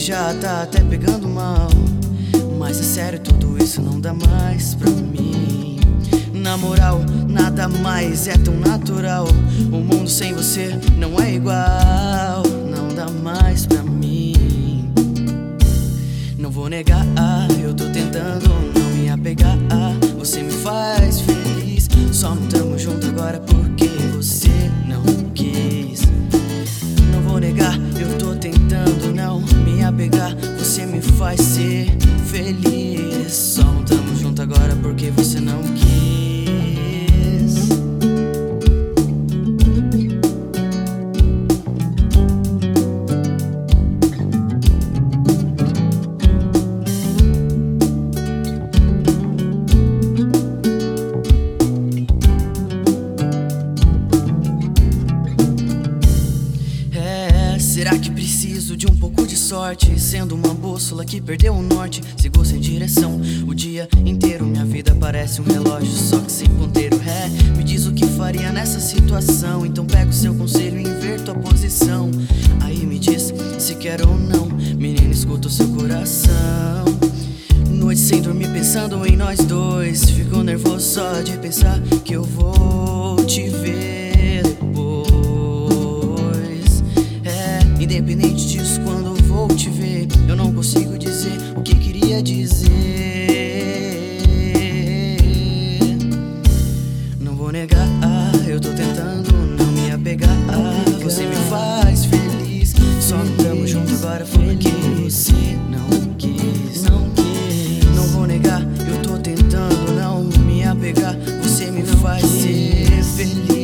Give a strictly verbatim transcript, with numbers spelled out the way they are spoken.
já tá até pegando mal, mas é sério, tudo isso não dá mais pra mim. Na moral, nada mais é tão natural. O mundo sem você não é igual, não dá mais pra mim. Não vou negar, eu tô tentando não me apegar. Você me faz feliz, só não tamo junto agora porque você não quis. Não vou negar, eu tô tentando não me apegar. Você me faz ser feliz, só não tamo junto agora porque você não quis. Será que preciso de um pouco de sorte? Sendo uma bússola que perdeu o norte, sigo sem direção o dia inteiro. Minha vida parece um relógio, só que sem ponteiro. É, me diz o que faria nessa situação. Então pego seu conselho e inverto a posição. Aí me diz se quer ou não. Menina, escuta o seu coração. Noite sem dormir pensando em nós dois. Fico nervoso só de pensar que eu vou te ver. Independente disso, quando eu vou te ver, eu não consigo dizer o que queria dizer. Não vou negar, eu tô tentando não me apegar. Você me faz feliz, só não tamo junto agora porque você não quis. Não quis. Não vou negar, eu tô tentando não me apegar. Você me faz ser feliz.